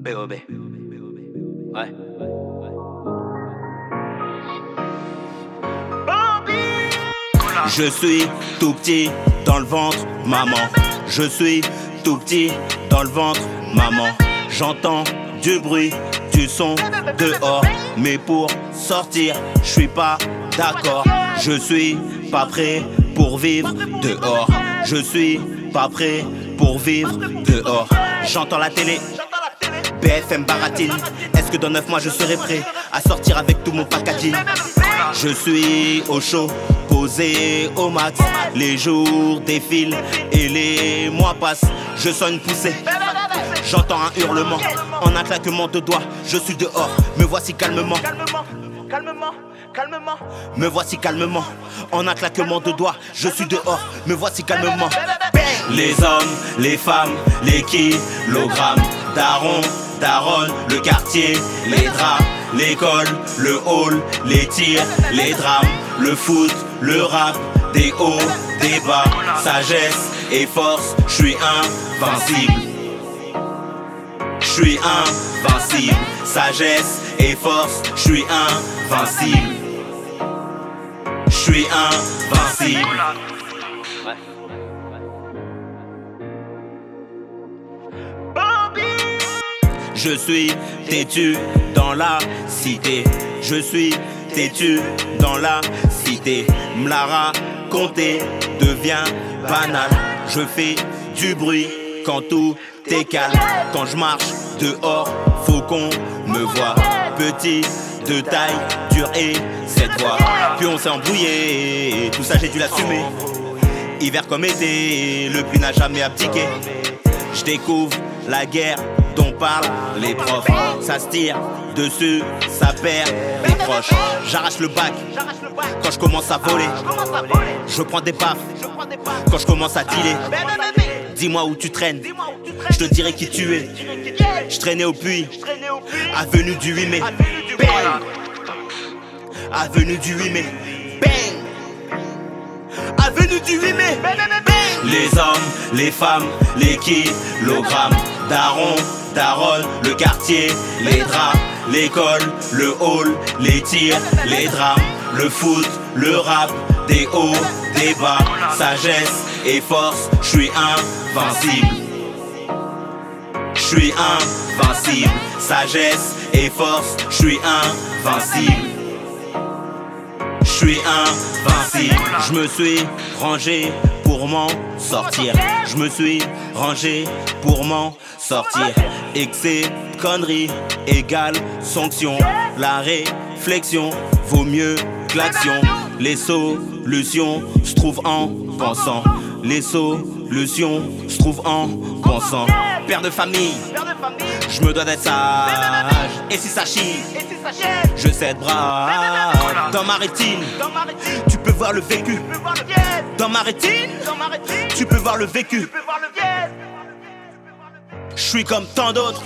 B.O.B. Ouais. Je suis tout petit dans le ventre, maman. Je suis tout petit dans le ventre, maman. J'entends du bruit, du son dehors, mais pour sortir, je suis pas d'accord. Je suis pas prêt pour vivre dehors. Je suis pas prêt pour vivre dehors. J'entends la télé, BFM baratine. Est-ce que dans 9 mois je serai prêt à sortir avec tout mon packaging? Je suis au chaud, posé au max. Les jours défilent et les mois passent. Je sens une poussée, j'entends un hurlement. En un claquement de doigts, je suis dehors. Me voici calmement. Me voici calmement. En un claquement de doigts, je suis dehors. Me voici calmement. Les hommes, les femmes, les kilogrammes. Daron, daronne, le quartier, les draps, l'école, le hall, les tirs, les drames, le foot, le rap, des hauts, des bas, sagesse et force, je suis invincible. Je suis invincible, sagesse et force, je suis invincible. Je suis invincible. Je suis têtu dans la cité. Je suis têtu dans la cité. M'la raconter devient banal. Je fais du bruit quand tout est calme. Quand je marche dehors, faut qu'on me voie. Petit de taille, dur et cette voix. Puis on s'est embrouillé, tout ça j'ai dû l'assumer. Hiver comme été, le pluie n'a jamais abdiqué. Je découvre la guerre dont parlent les profs. Ça se tire dessus, ça perd des proches. J'arrache le bac quand je commence à voler. Je prends des baffes quand je commence à dealer. Dis-moi où tu traînes, je te dirai qui tu es. Je traînais au puits, avenue du 8 mai. Bang. Avenue du 8 mai. Bang. Avenue du 8 mai. Les hommes, les femmes, les kilogrammes. Daron, daronne, le quartier, les draps, l'école, le hall, les tirs, les drames, le foot, le rap, des hauts, des bas, sagesse et force, je suis invincible. Je suis invincible, sagesse et force, je suis invincible. Je suis invincible. Je me suis rangé pour m'en sortir. Je me suis rangé pour m'en sortir. Excès, conneries, égale sanction. La réflexion vaut mieux que l'action. Les solutions se trouvent en pensant. Les solutions se trouvent en pensant. Père de famille, je me dois d'être sage. Et si ça chie, je sais être brave. Dans ma rétine, tu peux voir le vécu. Dans ma rétine, tu peux voir le vécu. Je suis comme tant d'autres.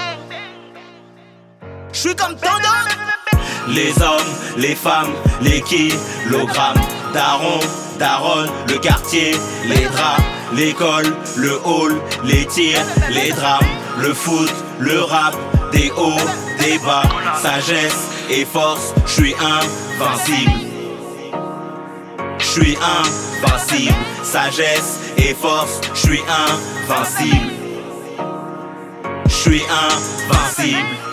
Je suis comme tant d'autres. Les hommes, les femmes, les kilogrammes. Daron, daronne, le quartier, les draps, l'école, le hall, les tirs, les drames, le foot, le rap, des hauts, des bas, sagesse et force, je suis invincible. Je suis invincible, sagesse et force, je suis invincible. Je suis invincible.